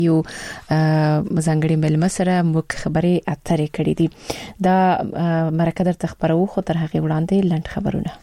یو مزنګړي ملمه سره موږ خبرې اترې کړې دي دا مرکه در تخبرو خو تر هغه وړاندې لند خبرونه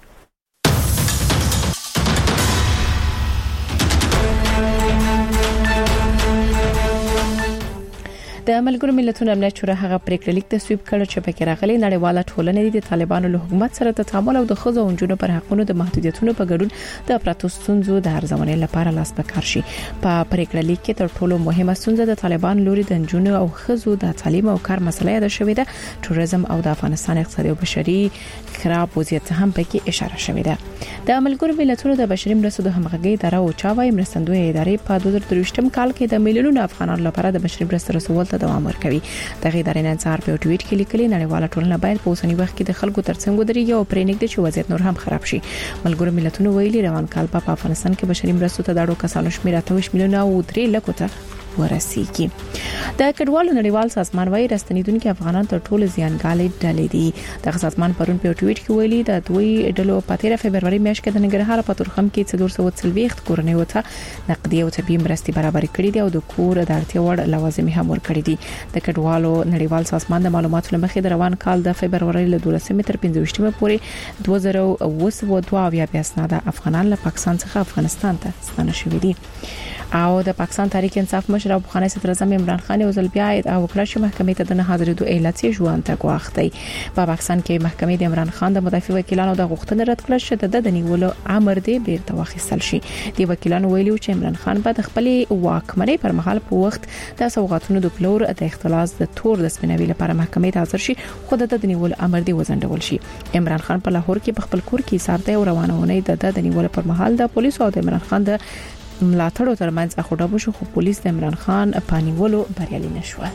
د ملګرو ملتونو امنیت شورا هغه پریکړه لیک تصویب کړ چې پکې راغلي نړیواله ټولنه د طالبانو له حکومت سره د تعامل او د خزو او جنونو پر حقونو د محدودیتونو په ګډون د افراطي ستونزو د ارزونې لپاره لاس پکار شي په پریکړه لیک کې تر ټولو مهمه ستونزه د طالبان لوري د جنونو او خزو د تعلیم او کار مسله ده شوې ده ټوریزم او د افغانستان اقتصادي او بشري خراب وضعیت هم پکې اشاره شوې ده د ملګرو ملتونو د بشري مرستو د همغږي اداره او چاوي مرستندوی ادارې په 2023م کال کې د میلیونونو افغانانو لپاره د بشري مرستو رسول ته دوام ورکوي دغه ادارې نن سهار په ټویټ کې لیکلي نړیواله ټولنه باید په اوسنی وخت کې د خلکو ترڅنګ ودرېږي او پرې نږدې چې وضعیت نور هم خراب شي ملګرو ملتونو ویلي روان کال په افغانستان کې بشري مرستو ته داړو کسانو شمېر 28 میلیونه او 3 لک ته ورسیږي د کډوالو نړیوال سازمان وايي راستنیدونکو افغانان تر ټولو زیانګالې ډلې دي د سازمان پرون په ټویټ کې ویلي د دوی ډلو په 13 فبرवरी میاشت کې د ننګرهار په تورخم کې 440 کورنۍ وته نقدي او طبي مرستې برابر کړې دي او د کور د اړتیا وړ لوازم هم ورکړي دي د کډوالو نړیوال سازمان د معلوماتو لمخې د روان کال د فبرवरी له 12 تر 15 پورې 2022 بیا اسناد افغانان له پاکستان څخه افغانستان ته ستنه شوي دي او د پاکستان تحریک انصاف مشر ابو خانه صدر اعظم عمران خان او ځلبیا او وکړه چې محکمې ته د نه حاضرېدو اعلان یې ژوند ته غواړي په پاکستان کې محکمې د عمران خان د مدافع وکیلانو د غوښتنې رد کړه چې د نیولو امر دی بیرته واخیستل شي د وکیلانو ویلي چې عمران خان به د خپل واکمنۍ پر مهال په وخت د سوغاتونو د پلور د اختلاس د تور د سپینوي لپاره محکمې ته حاضر شي خو د نیولو امر دی وزندول شي عمران خان په لاهور کې په خپل کور کې سارته او روانونه د نیولو پر مهال د پولیسو او د عمران خان د ملاتړو ترمنځ اخوډه شو خو پولیس د عمران خان پانیولو بریالي نشول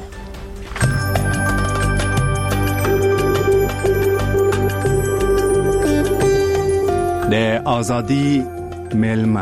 د ازادي ملما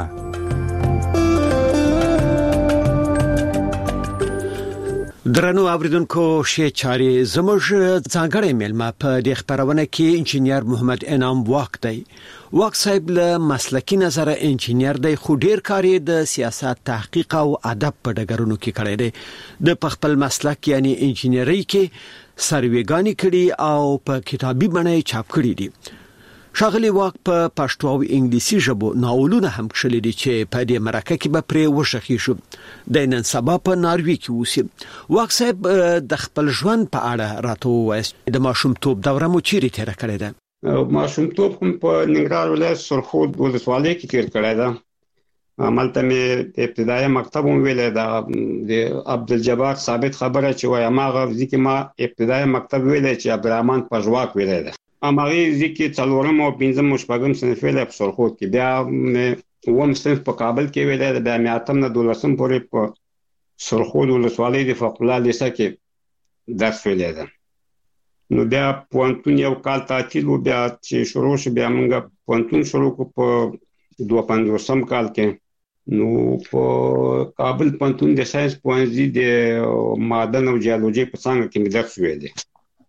درنو اوریدونکو شې چاري زموږ څنګه ملما په د خبرونه کې انجنیر محمد انعام واک دی واک صاحب له مسلکی نظر انجنیر دی خو ډیر کاری د سیاست تحقیق او ادب په ډګرونو کې کړی دی د خپل مسلک یعنی انجنیری کې سرویګانی کړي او په کتابي بڼه چاپ کړي دي شاغلی واک په پښتو او انګلیسي ژبه ناولونه هم کړل دي چې په دې مرکه کې به پرې وشخي شو د نن سبا په ناروی کې اوسي واک صاحب د خپل ژوند په اړه راته وایي د ماشومتوب دوره مو چیرې تیر کړې ده ماشومتوب هم په ننګرهار ولایت سرخود ولسوالۍ کې تیر کړی ده عملته مې ابتدایي مکتب هم ویل دا د عبدالجبار ثابت خبره چې وای ماغه ځکه ما ابتدایي مکتب ویل چې عبدالرحمن پژواک ویل ده امغه ځکه څلورم او پنځم شپږم صنف ویل په سرخود کې بیا ووم صنف په کابل کې ویل ده بیا مې اتم نه 12 پورې په سرخود ولسوالۍ د فقط الله لیسه کې درس ویل ده نو بیا پوانتون یو کال تعطیل و بیا چې شروع شو بیا موږ پوانتون شروع کو په 2015 کال کې نو په کابل پوانتون د ساينس پوهنځي د معدن او جیولوژي په څنګه کې مې درس ویل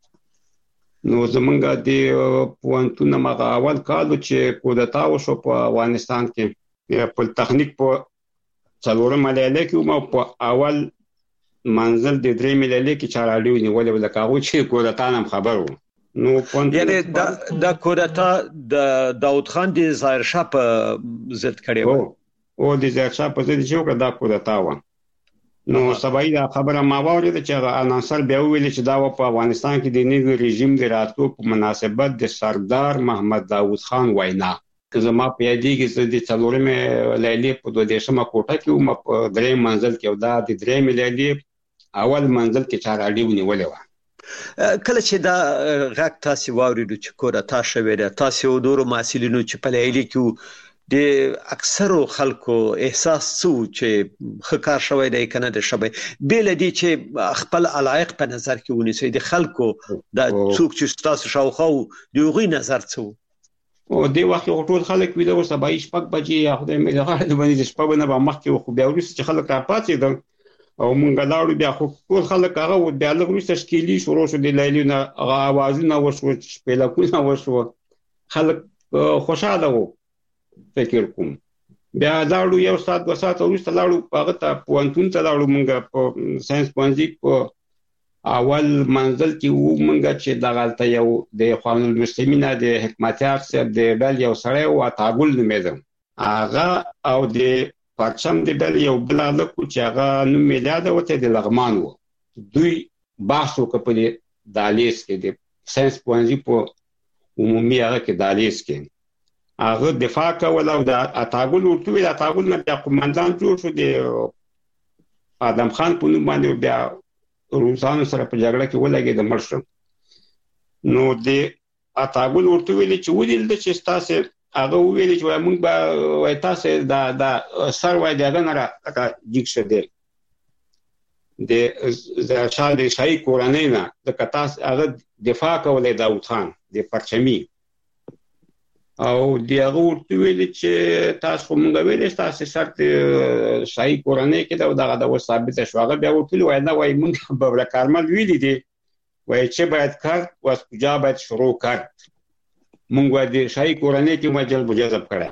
نو زمونږ د پوانتون مغه اول کال چې کودتا وشو په افغانستان کې په تخنیک په څلورم ملایله کې مو په اول منزل د درې ملایله کې چارالي ونیول ولکه چې کودتا نام خبرو نو یعنی د کودتا د داود خان د ظاهر شاه په ضد کړي او د ظاهر شاه په ضد چې دا کودتا و نو سبای دا خبره ما واورید چې انصار بیا ویل چې دا په افغانستان کې د نوي رژیم د راتلو په مناسبت د سردار محمد داوود خان وینا زما په یادې کې د څلورم لیلې په 12مه کوټه کې په درې منزل کې دا د درې لیلې اول منزل کې چارالي ونیولې و کله چې دا غږ تاسو واوریدو چې کودتا شوې ده تاسو دورو مسؤلینو چې په لیلې کې د اکثرو خلکو احساس څو چې خکار شوی دی کنه د شبې بل دي چې خپل علایق په نظر کې ونیسي د خلکو د څوک چې تاسو شاوخو دیغه نظر څو او دی وخت یو ټول خلک ویل او سبای شپږ بجې یا خدای مې لغه د باندې شپه نه به مخکې خو بیا ورسې چې خلک راپاتې دي او مونږ لاړو بیا خو ټول خلک هغه و بیا له ورسې تشکیلی شروع شو د لیلونه هغه اوازونه وشو شپېلکونه وشو خلک خوشاله وو فکر کوم بیا لاړو یو ساعت 2 ساعت وروسته لاړو هغه ته پوهنتون ته لاړو مونږ په ساينس پوهنځي په اول منزل کې وو مونږ چې دغه یو د اخوان المسلمین د حکمتیار صاحب د ډل یو سړی او عطاګل نومېده هغه او د پرچم د ډل یو بل لکه چې هغه نوم میلاد وته د لغمان وو دوی بحث وکړ په دالیس کې د ساينس پوهنځي په عمومي هغه کې دالیس کې هغه دفاع کول او د عطاګل ورته ویل عطاګل نه بیا قومندان جوړ شو د ادم خان په نوم باندې بیا روسانو سره په جګړه کې ولګي د مرشم نو د عطاګل ورته ویل چې ودیل د چې تاسو هغه ویل چې موږ به وای تاسو دا سر وای دغه نه راکا جګ شه د شاده شای کورانه نه د کتاس هغه دفاع کولای داوود خان د پرچمي او دیغه ورته ویل چې تاسو موږ ویل تاسو شرط شای کورانه کې دا د ثابت شوغه بیا ورته وای نه وای موږ به کارمل ویل دي وای چې باید کار واس پوجا باید شروع کړ موږ د شای کورانه کې مجل مجذب کړه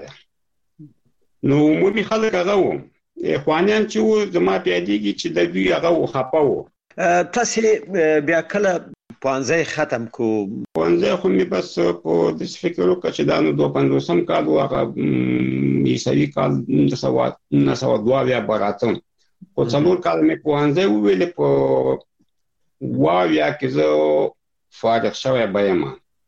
نو مو به خلک هغه و اخوانیان چې و زما پیادېږي چې د دوی هغه خپاو تاسو بیا کله پوانځي ختم کو پوانځي خو می بس په د فکر وکړ چې دا نو 250 کال هغه عیسوي کال 1902 بیا براتم او څلور کال می پوانځي ویل په وایا کې زه فارغ شوی بایم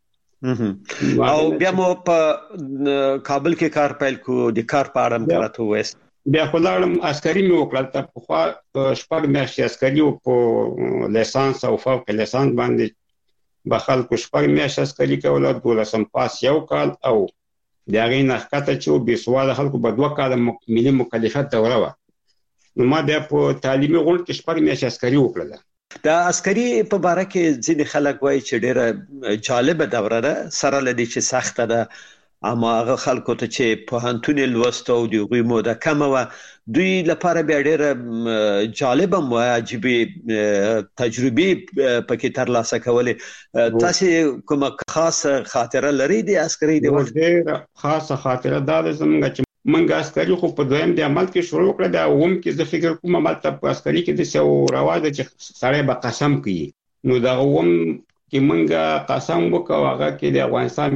او بیا مو په کابل کې کار پیل کو د کار پاړم کراته وست بیا خلارم عسکري مې وکړل ته په شپږ میاشتې عسکري او په لیسانس او فوق لیسانس باندې بخل کو شپږ میاشتې عسکري کول او دولسم پاس یو کال او دغه نه کته چې به سوال خلکو په 2 کال ملي مکلفیت دوره و نو ما بیا په تعلیمي غونډه کې شپږ میاشتې عسکري وکړل دا عسکري په باره کې ځینې خلک وایي چې ډېره جالبه دوره ده سره لدی چې سخته ده اما هغه خلکو ته چې په هنتون لوستو دی غوي موده کم و دوی لپاره بیا ډېره جالبه مو عجیب تجربه پکې ترلاسه کولې تاسو کومه خاصه خاطره لري د عسکري دی ډېره خاصه خاطره دا زموږ چې منګ عسکري خو په دویم د عمل کې شروع کړل دا اوم کې زه فکر کوم عمل ته په عسکري کې د سو رواج چې سړی به قسم کوي نو دا اوم کې منګ قسم وکاو هغه کې د افغانستان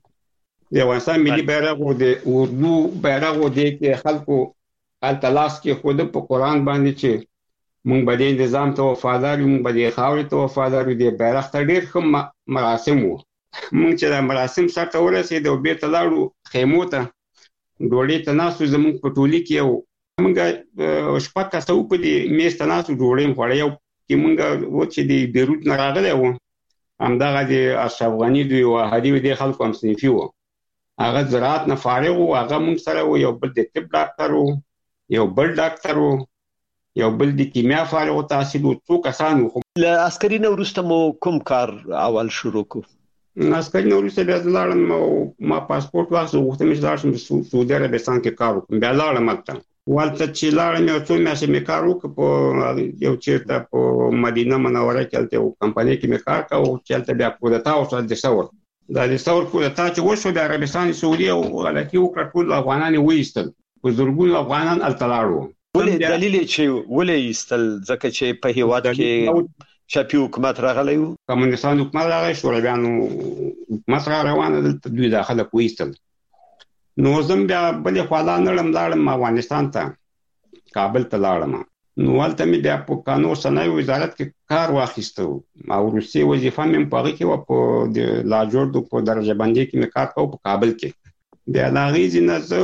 ملي بیرغ او د اردو بیرغ او د خلکو التلاس کې خود په قران باندې چې مونږ به د نظام ته وفادار یو مونږ به د خاورې ته وفادار یو د بیرغ ته ډېر کوم مراسم وو مونږ چې د مراسم سره ورسېد او بیرته لاړو خیمو ته ډوړې ته ناسو زمونږ په ټولي کې یو مونږ شپه کاسو په دې میز ته ناسو ډوړې خوړې یو چې مونږ و چې د بیروت نه راغلی وو همدغه د اشرف غني دوی وهادي د خلکو هم صنفي وو هغه زراعت نه فارغ وو هغه مونږ سره یو بل د طب ډاکټر وو یو بل ډاکټر وو یو بل د کیمیا فارغ تحصیل وو څو کسان وو له عسکري نه وروسته مو کوم کار اول شروع کو عسکري نه وروسته بیا لاړم ما پاسپورت واخیست غوښتم چې لاړ شم سعودي عربستان کې کار وکړم بیا لاړم هلته والته چې لاړم یو څو میاشتې مې کار وکړ په یو چېرته په مدینه منوره کې هلته یو کمپنۍ کې مې کار کاوه چې هلته بیا کودتا وشوه د ثور دا د ثور کودتا چې وشو د عربستان سعودي او غلطي وکړه ټول افغانان وایستل په زرګونو افغانان هلته لاړو ولې دلیل چې ولې ایستل ځکه چې په هیواد کې چاپی حکومت راغلی و کمونستان حکومت راغی شورویانو حکومت را روانه دلته دوی داخله کویستل نو زم بیا بلې خواله لاړم افغانستان ته کابل ته لاړم نو هلته مې بیا په قانون صنایع وزارت کې کار واخیستو او وروستۍ وظیفه مې په هغې کې وه په لاجوردو په درجه بندۍ کې مې کار کوه په کابل کې بیا د هغې ځینه زه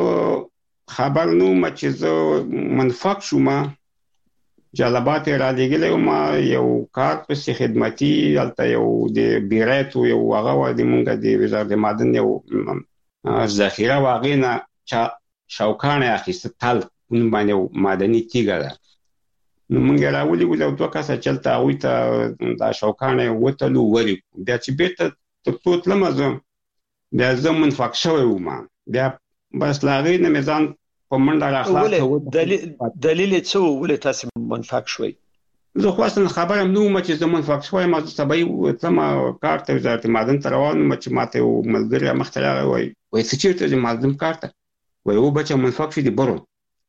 خبر نه وم چې زه منفق شوم جلبات را لېږلی وم یو کار پسې خدمتي هلته یو د بیرایت یو هغه وه د مونږ د وزارت معدن یو ذخیره و هغې نه شوکاڼی اخیسته تل نوم باندې معدني تیږه ده نو مونږ یې راولېږلو او 2 کسه چې هلته هغوی ته دا شوکاڼی وتلو ورې بیا چې بېرته تر څو تلمه زه بیا زه منفق شوی وم بیا بس له هغې نه مې ځان په منډه راخلاص دلیل یې څه و ولې تاسې منفق شوئ زه خو اصلا خبر هم نه وم چې زه منفق شوی ما زه سبا تلمه کار ته وزارت معدن ته روان وم چې ما ته یو ملګري مخته راغی وایي څه چېرته ځې معدن کار ته وای او بچا منفق شي د برو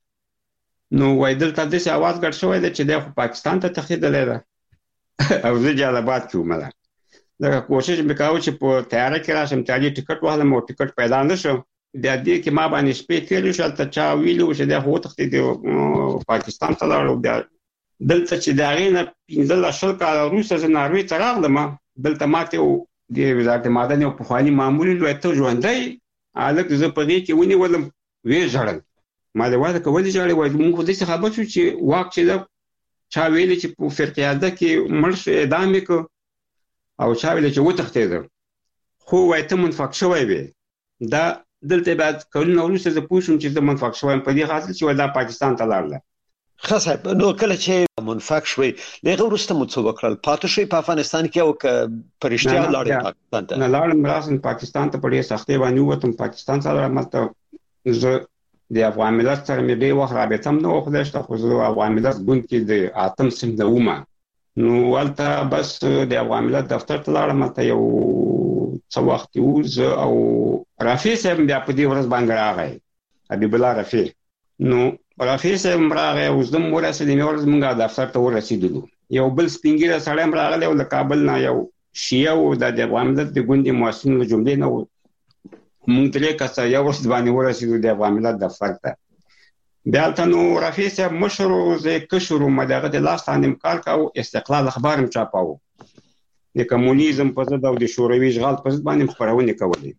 نو وای دلته د څه आवाज ګډ شوی دی چې د پاکستان ته تخیدلې ده او زه جلابات کې ومه دا کوشش وکاو چې په تیار کې راشم چې ټیکټ واخلم او ټیکټ پیدا نشو د دې کې ما باندې شپې تیرې شو ته چا ویلو چې د هو تخته پاکستان ته لاړو دلته چې دا غینه 15 کال وروسته زه ناروی ته راغلم دلته ماته د وزارت معدن او پخوانی معمولی لوی ته ژوندۍ الک زه په دې کې ونی ولم وی ژړل ما دا واده کولې ژړې وای موږ د څه خبر شو چې واک چې دا چا ویل چې په فرقیاده کې مرش اعدام وکړ او چا ویل چې وتښتېد خو وای ته منفق شوی وي دا دلته بعد کولونه ورسته زه پوښوم چې د منفق شوم په دې خاطر چې دا پاکستان ته لاړل خاصه نو کله چې منفق شوي لغه ورسته مو څه وکړل پاتې شوی په افغانستان کې او پرشتیا لاړ پاکستان ته نه لاړم راسن پاکستان ته په ډېر سختي باندې وته پاکستان ته راځم زه د افغان ملت سره مې ډېر وخت رابطه هم نه وکړه چې خو زه افغان ملت ګوند کې د اتم سیم د ومه نو ولته بس د افغان ملت دفتر ته لاړم ته یو څو وخت وز او رافي صاحب بیا په دې ورځ باندې راغی حبیب الله رافي نو رافي صاحب راغی او زم ورسېدم یو ورځ موږ دفتر ته ورسېدلو یو بل سپینګیره سړی راغلی او د کابل نه یو شیعه او د افغان ملت د ګوند مؤسسین له جملې نه موږ درې کسه یو ورځ باندې ورسېدو د افغان ملت دفتر ته بیا ته نو رافي صاحب مشر او زه کشر مدغه د لاس باندې کار کاوه استقلال اخبار هم چاپاو د کمونیزم په ضد او د شوروي اشغال په ضد باندې خبرونه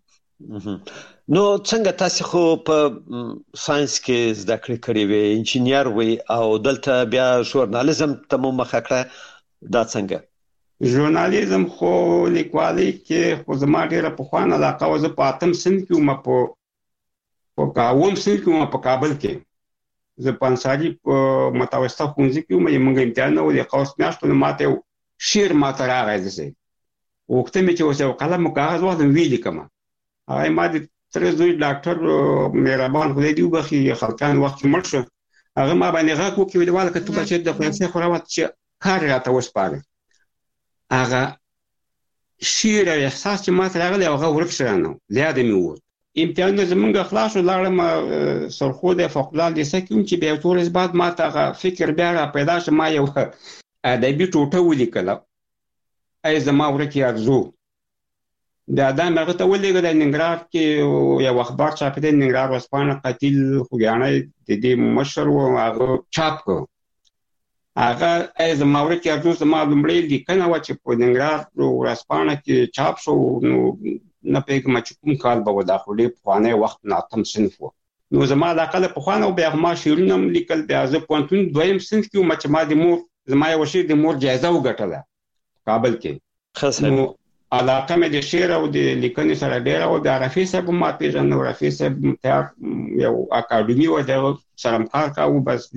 کولې نو څنګه تاسو خو په ساينس کې زده کړې کړې وې انجینیر وې او دلته بیا ژورنالیزم ته مو مخه کړه دا څنګه ژورنالیزم خو لیکوالي کې خو زما ډیره په خوانه علاقه و زه په اتم سن کې ما په کاوم سن کې په کابل کې زه پنځاري په متوسطه ښوونځي کې موږ امتحان نو د قوس میاشتو ماته شیر ماته راغی زه وخت مې چې اوسه قلم کاغذ واخلم ویلې کما هغه ما د تر زوی ډاکټر مهربان خدای دی وبخي خلکان وخت مړ شو هغه ما باندې غاکو کې ویل که ته بچې د فرانسې خوراوت چې کار راته وسپاره هغه شیر احساس چې ما ته راغلی هغه ورک شرانو لیاد مې و امتحان زمونږ خلاص لاړم سرخود فوقلال د سکیم چې بیا تورز بعد ما ته فکر بیا را پیدا شو ما یو ادبي ټوټه ولیکله ای زما ورکی ارزو دا مغه ته ولېګل ننګرهار کې یو اخبار چاپ دی ننګرهار ورځپاڼه قتل خوګیانه د دې مشر او هغه چاپ کو هغه ای زما ورکی ارزو زما لومړی لیکنه و چې په ننګرهار ورځپاڼه کې چاپ شو نو نه پیګم چې کوم کال به ودا خو ډېر پخوانی وخت ناتم صنف و نو زما د عقل پخوانه بیا ما شیرونه لیکل بیا زه پونتون دویم صنف کې ما چې ما د مور زما یو شی د مور جایزه وګټله کابل کې خاصه علاقه مې د شعر او د لیکنې سره ډېره او د رافي صاحب ما پیژنم رافي صاحب یو اکاډمي و د سره کار کاوه بس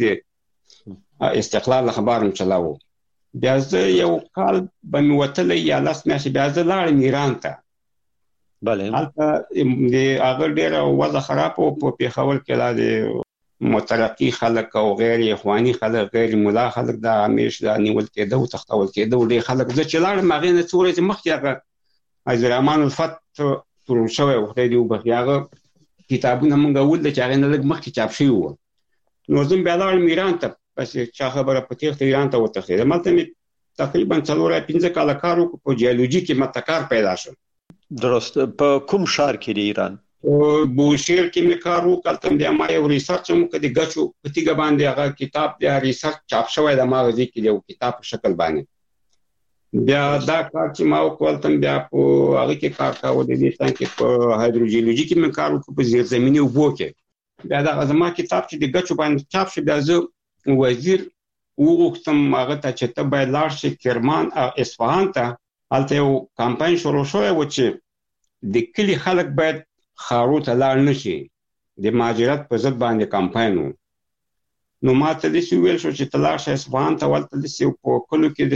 د استقلال خبر هم چلاوه بیا زه یو کال به مې وتلی یا لاس میاشتې بیا زه لاړم ایران ته بله هلته د هغه ډېره وضع خراب و په پېښور کې لا د مترقي خلک او غیر اخواني خلک غیر ملا خلک دا همیش دا نیول کېده او تختول کېده او ډېر خلک زه چې لاړم هغې نه څو ورځې مخکې هغه عزیزالرحمن الفت تورن شوی و خدای دې وبخي هغه کتابونه موږ ولده چې هغې نه لږ مخکې چاپ شوي وو نو زه بیا لاړم ایران ته بس چا خبره په تېښته ایران ته وتښتېدم هلته مې تقریبا 4-5 کاله کار وکړو په جیولوجي کې ماته کار پیدا شو درست په کوم ښار کې دی ایران بوشهر کې مې کار وکړم بیا ما یو ریسرچ هم وکړ د ګچو په تیږه باندې هغه کتاب بیا ریسرچ چاپ شوی د مغزي کې یو کتاب په شکل باندې بیا دا کار چې ما وکړم بیا په هغه کې کار کاوه د دې څنګه په هایدروجیولوژي کې مې کار وکړ په زیرزمیني اوبو کې بیا دا زما کتاب چې د ګچو باندې چاپ شو بیا زه وزیر وغوښتم هغه ته چې ته باید لاړ شې کرمان او اصفهان ته هلته یو کمپاین شروع شوی و چې د کلي خلک باید خارو ته لاړ نشي د مهاجرت په ضد باندې کمپاین و نو ما ته داسې ویل شو چې ته لاړ شې اصفهان ته هلته داسې په کلو کې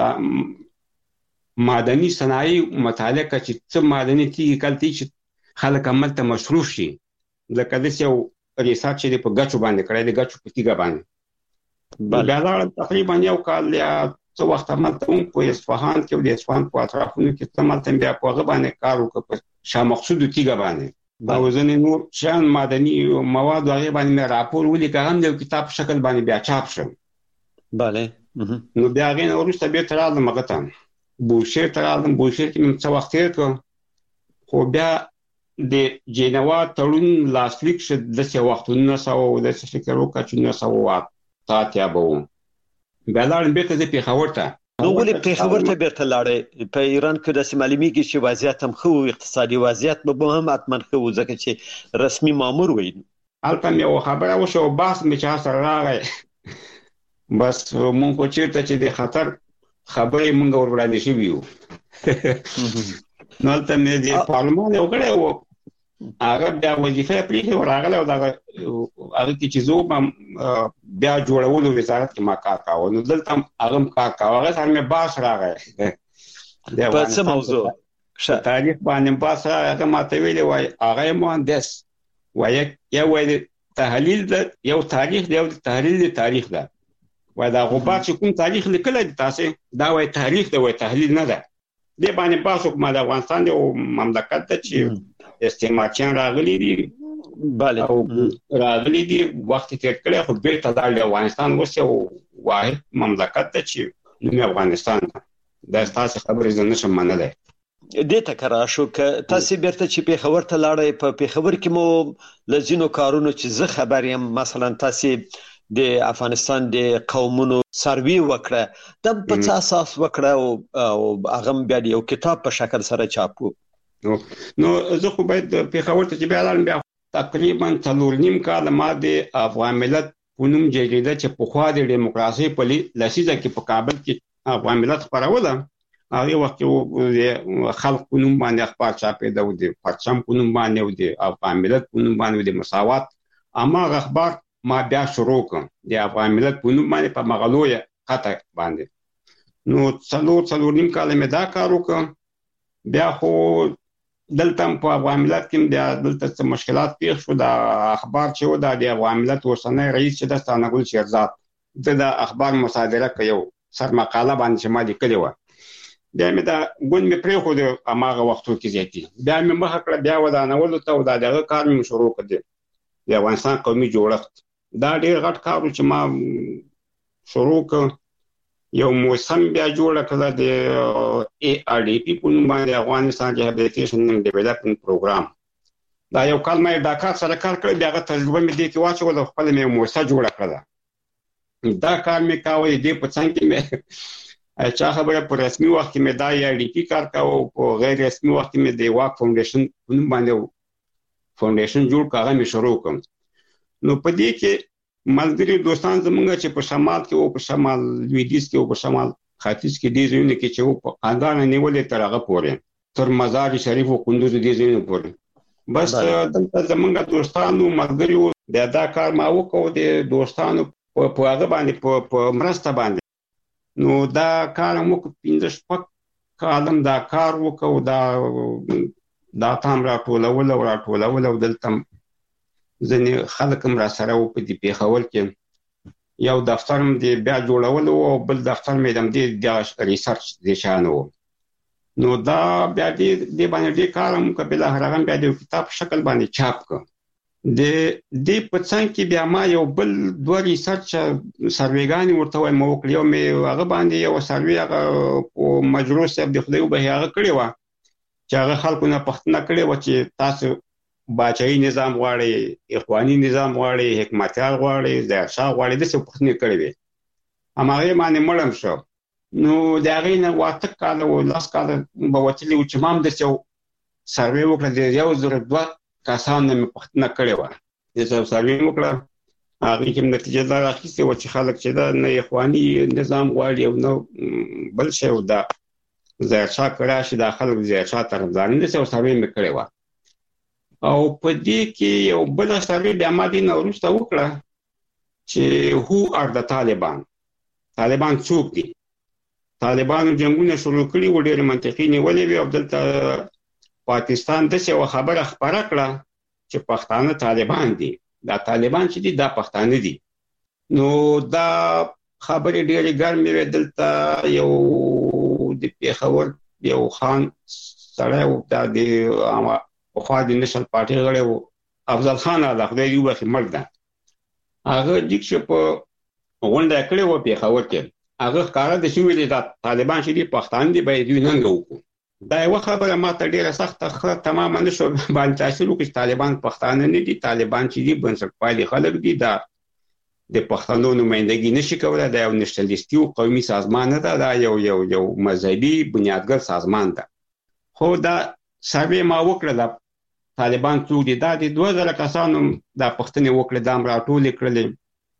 داسې معدني صنایع مطالعه کړه چې څه معدني تیږې کلتې چې خلک هملته مصروف شي لکه داسې یو ریسرچ چې دی په ګچو باندې کړی د ګچو په تیږه باندې بیا لاړم تقریبا یو کال یا څه وخت هملته هم په اصفهان کې او د اصفهان په اطرافونو کې هملته بیا په هغه باندې کار وکړ په شاه مقصود تیږه باندې او ځنې نور شان معدني مواد هغه باندې راپور ولیکم هم د کتاب په شکل باندې بیا چاپ شم. bale نو بیا غین ورسته به ترالم مغتان بوشیر ترالم بوشیر کې څه وخت تیر کو خو بیا د جنوا تړون لاسلیک شو د څه وختونه ساو د څه فکر وکړ چې نو ساو تاتیا بو بیا لاړم به ته پیښور ته. نو ولې پیښور ته بیرته لاړې؟ په ایران کې د معلومیږي چې وضعیت هم خو اقتصادي وضعیت به هم اتمن خو ځکه چې رسمي مامور وي. البته یو خبره وشو باس می چا سره راغی بس مونږ کو چیرته چې د خطر خبرې مونږ وروړاندې شو یو نو ته مې د پارلمان یو کړه و هغه بیا وظیفه پریخي ورغله او دا هغه کې چې زه بیا جوړولو وزارت کې ما کار کاوه. نو دلته هغه کار کاوه هغه سره مې باس راغی په څه موضوع تاریخ باندې باس هغه ماته ویلې وای هغه مهندس وای یو وای تحلیل د یو تاریخ دی او تحلیل د تاریخ ده وای دا غبار چې کوم تاریخ لیکل دي تاسو دا وای تاریخ دی وای تحلیل نه ده. د باندې باسو کومه د افغانستان یو مملکت ته چې استعمارچیان راغلي دي bale او راغلي دي وخت تیر کړی خو بیرته د افغانستان وسه واحد مملکت ته چې نوم افغانستان دا تاسو خبرې زنه شم منلای. دې ته کرا شو ک تاسو بیرته چې پیښور ته لاړې په پیښور کې مو لزینو کارونو چې زه خبر یم مثلا تاسو د افغانستان د قومونو سروي وکړه د په څه اساس وکړه او هغه بیا یو کتاب په شکل سره چاپو. نو زه خو باید پیښور ته چې بیا لاړم بیا تقریبا 3.5 کال ما د افغان ملت پونم جریده چې په خوا د دیموکراسي په لسیزه کې په کابل کې افغان ملت خبروله هغه وخت خلق پونم باندې اخبار چاپېده و د پرچم پونم باندې و د افغان ملت پونم باندې د مساوات اما اخبار ما بیا شروع کړ د افغان ملت پونم باندې په مغلوې خطه باندې. نو 3.5 کال مې دا کار وکړ. بیا خو دلته په افغان ملت کې د دلته مشکلات پیښ شو. د اخبار چې و د افغان ملت اوسنۍ رئیس چې د ستانګل شیرزاد د اخبار مصادره کوي سر مقاله باندې چې ما لیکلی و بیا مې دا ګوند مې پرې خو د اماغه وختو کې زیاتی بیا مې مخ کړ بیا ودانول ته و دغه کار مې شروع کړ د افغانستان قومي جوړښت. دا ډیر غټ کار چې ما شروع کړ. یو موسم بیا جوړ کړل د ARDP په نوم باندې افغانستان ریهابلیټیشن اینڈ ډیولپمنٹ پروګرام. دا یو کال مې دا کار سره کار کړی بیا تجربه مې دې کې واچول خپل مې موسسه جوړ کړل. دا کار مې کاوه دې په څنګه کې مې چا خبره پر رسمي وخت کې مې دا ARDP کار کاوه په غیر رسمي وخت کې مې د واک فاونډیشن په نوم باندې فاونډیشن جوړ کړم مې شروع کړم. نو په دې کې ملګری دوستان زمونږ چې په شمال کې او په شمال لویدیځ کې او په شمال ختیځ کې دي ځایونه کې چې په خاندان نیولې تر هغه پورې تر مزار شریف او کندوز دي ځایونه پورې بس دلته زمونږ دوستانو ملګریو دا کار ما وکړو د دوستانو په هغه باندې په مرسته باندې. نو دا کار موږ 15 کالم دا کار وکړو دا تام راټولول او دلته ځنې خلک هم را سره و په دې پیښور کې یو دفتر هم د بیا جوړول او بل دفتر مې د ریسرچ د شانو. نو دا بیا د باندې د کارم کبل هرغه بیا د کتاب شکل باندې چاپ کړ. د پڅان کې بیا ما یو بل دوه ریسرچ سرویګانی ورته وای مو کړیو مې هغه باندې یو سروی هغه په مجلس د خدایو به هغه کړی و چې هغه خلکو نه پښتنه کړی و چې تاسو باچایي نظام غواړي اخواني نظام غواړي حکمتیار غواړي ځای غواړي د څه پښتنه کړی وي امغه باندې مړم شو. نو دا غینه واته کال او لاس کال به وتلی او چې مام د څو سروي وکړه د یو زر دوه کسان مې پښتنه کړی و د څو سروي وکړه هغه کوم نتیجه دا راخیسته و چې خلک چې دا نه اخواني نظام غواړي او نو بل څه و دا ځای کړه چې د خلک ځای طرفدار نه څو سروي مې کړی و. او په دې کې یو بل سروي بیا ما دې نورسته وکړه چې هو ار د طالبان څوک دي. طالبانو جنگونه شروع کړي و ډېر منطقي نیولې وي او دلته پاکستان د څه خبره خبره کړه چې پښتانه طالبان دي. دا طالبان چې دي دا پښتانه دي. نو دا خبرې ډېرې ګرمې وي. دلته یو د پیښور یو خان سره او د او خو د نشل پارټي غړی وو افضل خان الله خدای یو وخت مرګ ده هغه د چې په غونډه کړې و په خبر کې هغه ښکارا د شوې د طالبان چې د پښتون دی به دوی نن وکړو دا یو خبره ماته ډیره سخته تماما نشو باندې تاسو چې طالبان پښتانه نه دي طالبان چې دي بنسټپالي خلک دي دا د پښتنو نمائندګي نشي کولای دا یو نشنلیستي او قومي سازمان نه ده دا یو مذهبي بنیادګر سازمان ده خو دا سروې ما وکړه طالبان څو دي دا د 2000 کسانو د پښتنې وکړه د امراټول کړل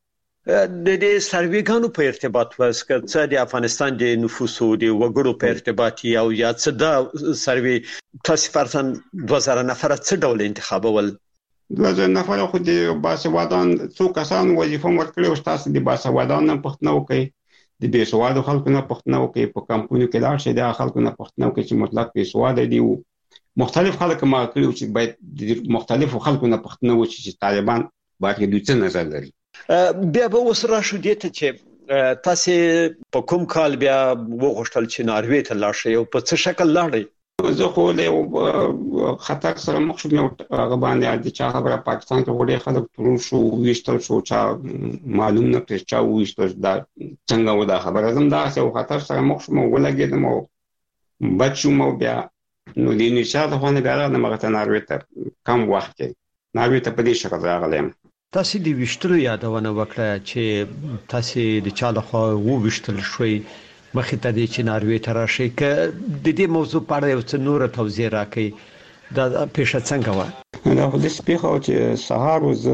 د دې سروېګانو په ارتباط واسکه څه د افغانستان د نفوسو د وګړو په ارتباط او یا څه د سروې تاسو فرضاً 2000 نفر څه ډول انتخابول 2000 نفر خو د باسوادان څو کسان وظیفه ورکړي او تاسو د باسوادان نه پښتنو کوي د بېسوادو خلکو نه پښتنو کوي په کمپونو کې لاړ شي د خلکو نه پښتنو کوي چې مطلق بېسواد دي مختلف خلک ما کړیو چې باید مختلفو خلکو نه پښتنو چې طالبان باید دوی څه نظر لري بیا به اوس راشو دې ته چې تاسو په کوم کال بیا وغوښتل چې ناروې ته لاړ شئ او په څه شکل لاړئ زه خو له خطر سره مخ شوم هغه باندې د چا خبره پاکستان ته وړي خلک ترور شو ویشتل شو چا معلوم نه کړ چا ویشتل دا څنګه و دا خبره زم دا څه خطر سره مخ شوم ولګیدم او بچوم بیا نو د نشاط خو نه بیا نه مغه ناروې ته کم وخت کې ناروې ته په دې شکل راغلم تاسو د وشتلو یادونه وکړه چې تاسو د چا لخوا وشتل شوي مخې ته د چناروي ته راشي ک د دې موضوع په اړه یو څه نور توضیح راکړئ دا پیښه څنګه و دا خو د سپیخو چې سهار وز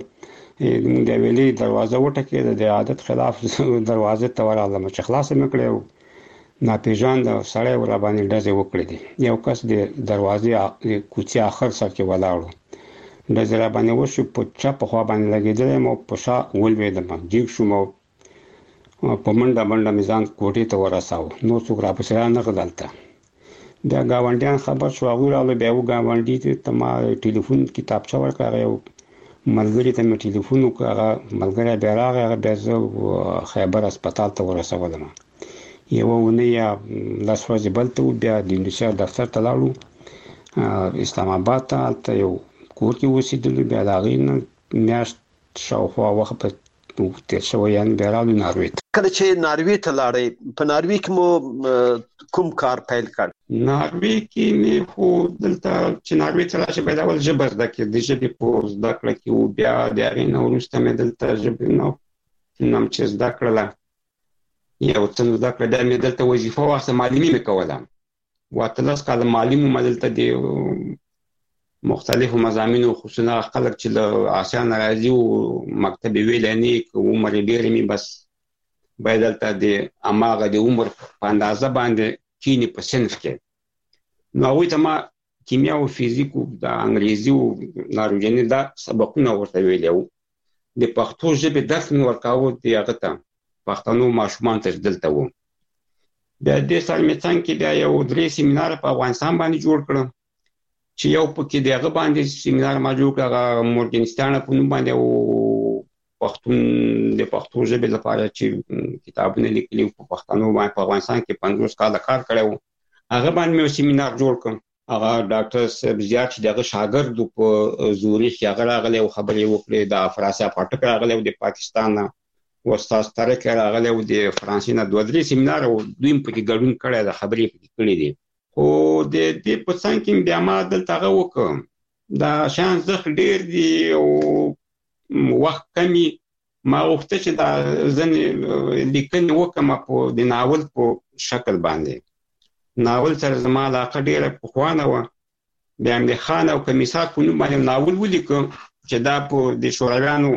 د ویلي دروازه وټکې د عادت خلاف دروازه ته ورغلم چې خلاص مې کړو ناپېژان د سړی ور باندې ډزې وکړې دي یو کس د دروازې کوڅې اخر سر کې ولاړو د زرا باندې وشو په چا په خوا باندې لګیدل مو په شا ولویدم جیګ شو مو په منډه میزان کوټې ته ورساو نو څوک را پسې نه غلطه دا گاونډیان خبر شو هغه راغله بیا و گاونډي ته ما ټلیفون کتابچه ورکړه یو ملګری ته مې ټلیفون وکړه ملګری بیا راغی هغه بیا زه خیبر هسپتال ته ورسولم یو ونه یا لاس ورځې بلته بیا د انډیشا دفتر ته لاړو اسلام آباد ته یو کور کې اوسېدل بیا دا غین میاشت شاوخوا وخت په تیر شوی یان بیا راغلو ناروې کله چې ناروې ته لاړې په ناروې کې مو کوم کار پیل کړ ناروې کې مې خو دلته چې ناروې ته راشي باید اول ژبه زده کړې د ژبې په زده کړه کې او بیا د هغې نه وروسته مې دلته ژبې نم چې زده کړله یو څه زده کړه بیا مې دلته وظیفه واخیسته معلمي مې کوله 18 کاله معلم وم دلته د مختلفو مضامینو خصوصا خلک چې له آسیان راځي او مکتب ویلانی کو عمر ډیر می بس باید دلته د اماغه د عمر په اندازه باندې کینی په صنف کې نو هغه ته ما کیمیا او فزیک او د انګریزي او ناروګنی دا سبقونه ورته ویلو د پښتو ژبې درس مې ورکاوه دی هغه ته پښتنو ماشومان ته دلته و بیا د سالمتان کې بیا یو درې سیمینار په افغانستان باندې جوړ کړم چې یو پکې دغه باندې سیمینار ما جوړ کړ مورګنستان په نوم باندې او پښتون د پښتو ژبې لپاره چې کتابونه لیکلي په پښتنو باندې په افغانستان کې 50 کال کار کړو هغه باندې مې سیمینار جوړ کړ هغه ډاکټر صاحب زیات چې دغه شاګرد په زوري کې هغه راغلی او خبرې وکړې د فرانسې پټک راغلی او د پاکستان او استاد طارق راغلی او د فرانسې نه 2-3 سیمینار او دوی په کې ګډون کړی د خبرې کړې دي او د دې په څنګه کې بیا ما دلته هغه وکم دا شان زخ ډیر دی او وخت کمی ما وخت چې دا ځن لیکنه وکم په د ناول په شکل باندې ناول سره زما علاقه ډیره پخوانه و بیا مې خان او کمیسار په نوم باندې ناول ولیکم چې دا په د شورویانو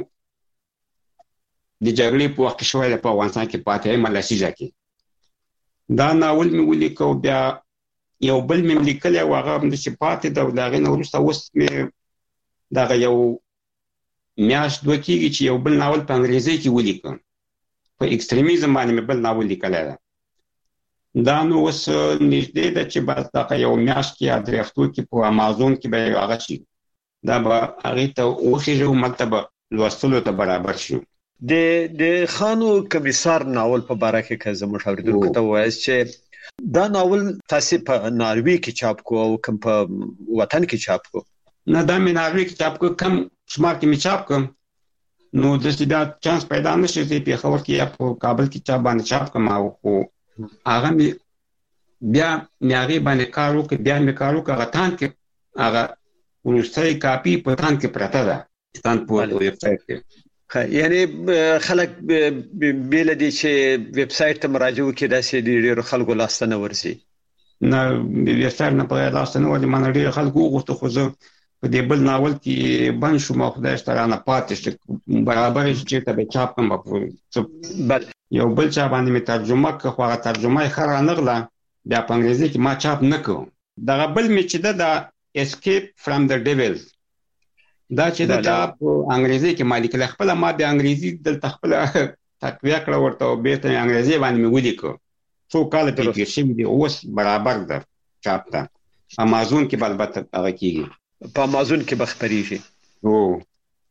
د جګړې په وخت شوی په افغانستان کې پاتې ملاسیجا کې دا ناول مې ولیکو بیا یو بل مې لیکلی او هغه هم چې پاتې ده او د هغې نه وروسته اوس مې دغه یو میاشت دوه کېږي چې یو بل ناول په انګریزۍ کې ولیکم په ایکستریمیزم باندې مې بل ناول لیکلی ده دا نو اوس نږدې ده چې بس دغه یو میاشت کې یا درې هفتو کې په امازون کې به هغه شي دا به هغې ته وخېږي او ملته به لوستلو ته برابر شي د خانو کمیسار ناول په باره کې که زموږ اوریدونکو ته وایي چې دا ناول تاسو په ناروی کې چاپ کو او کوم په وطن کې چاپ کو؟ نه دا مې ناروی کې چاپ کو، کم شمار کې مې چاپ کوم، نو د سیدا چانس پیدا نشي چې په خبر کې یا په کابل کې چاپ باندې چاپ کوم، او هغه مې بیا میاغي باندې کار وکړ، بیا مې کار وکړ غتان کې هغه ورستۍ کاپی په تان کې پرته ده تان په ویب سټ کې. یعنی خلک بیل دي چې ویب سټ ته مراجعه وکړي داسې ډېر خلکو لاسته نه ورسي؟ نه ویب سټ نه په لاسته نه ورسي، مانه ډېر خلکو وغوښته خو زه په دې بل ناول کې بند شوم، خدای سترانه پاتې شو برابر چې ته به چاپ کوم بل یو بل چا باندې مې ترجمه کړ، خو هغه ترجمه یې خره نغله، بیا په انګریزي کې ما چاپ نه کوم. دغه بل مې چې د اسکیپ فرام د ډیول دا چې دا په انګریزي کې مالک له خپل ما بیا انګریزي دلته خپل تقویه کړ ورته او به ته انګریزي باندې مې ولیکو، څو کال کې شم دي اوس برابر ده چاپ ته. امازون کې البته هغه کېږي، په امازون کې بخبريږي.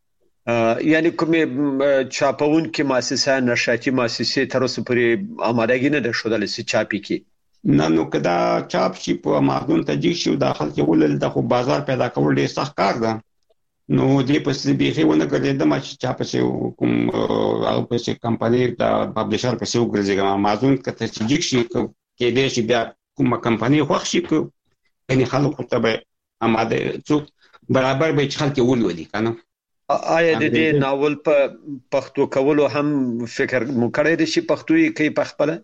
یعنی کومه چاپون کې مؤسسه نشاطي مؤسسه تر اوسه پورې آمادګي نه ده شوه چې چاپي کې؟ نه نو کدا چاپ شي په امازون ته جي شي داخل کې ولل د خو بازار پیدا کول ډیر سخت کار ده، نو دې پسې به ونه کړې د ما چې چاپ شي کوم هغه پسې کمپنی د پبلشر پسې وګرځي امازون کته چې جي شي کې دې شي بیا کومه کمپنی خوښ شي کو یعنی خلکو ته به اماده څو برابر به خلک ولولي کنه. آیا د دې ناول په پښتو کولو هم فکر مو کړی دی چې پښتو یې کوي په خپل؟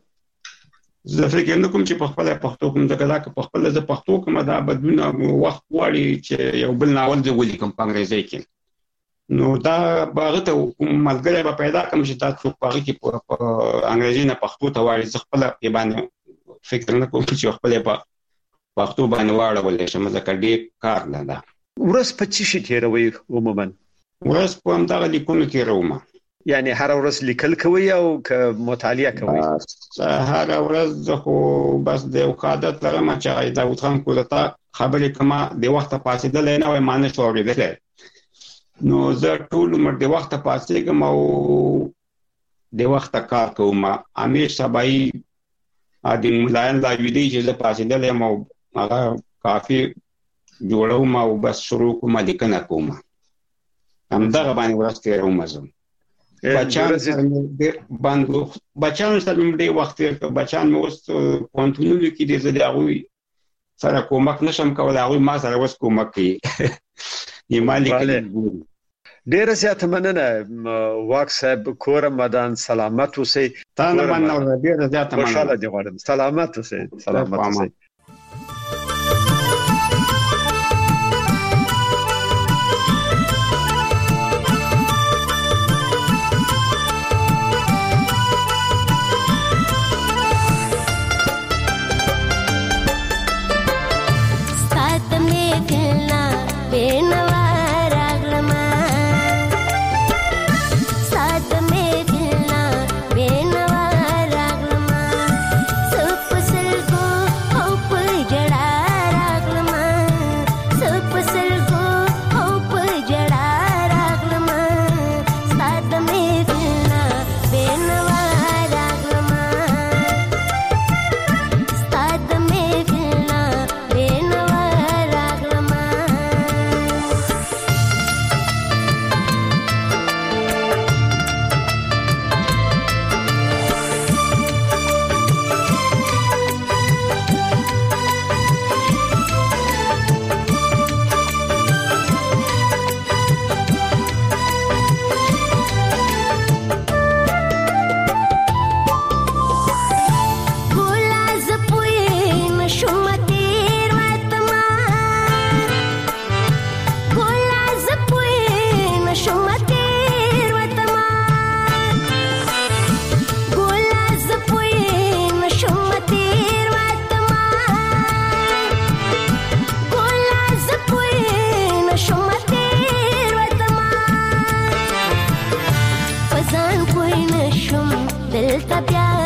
زه فکر نه کوم چې په خپل پښتو کوم ځکه دا په خپل زه پښتو کوم دا بدون وخت غواړي چې یو بل ناول دی ولیکم په انګریزي کې، نو دا باغ ته ملګری به پیدا کوم چې تاسو په هغه کې په انګریزي نه پښتو ته وایي. زه خپل په باندې فکر نه کوم چې خپل په پښتو باندې واړول شم ځکه ډېر کار نه ده. ورځ په څه شي تیروي عموما؟ ورځ په همدغه لیکونو تیروم، یعنی هر ورځ لیکل کوي او که مطالعه کوي؟ هر ورځ خو بس د یو عادت لرم چې داود خان کولتا خبرې کما د وخت پاسېدل نه وای مانه شو اورېدل، نو زه ټول عمر د وخت پاسېږم او د وخت کار کوم. امیر سبای د ملایان لا ویلي چې زه پاسېدل یم او هغه کافي جوړوم او بس شروع کوم لیکنه کوم، همدغه باندې ورځ تیروم. زه بچان سره مې ډېر وخت تېر کړ، بچان مې اوس پوهنتونونو کې دي، زه د هغوی سره کومک نشم کولی، هغوی ما سره اوس کومک کوي. ډېره زیاته مننه واک صاحب، کور مدان سلامت اوسئ. تا نه مننه، ډېره زیاته مننه. خوشحاله دې غواړم، سلامت اوسئ. سلامت اوسئ. دلته بیا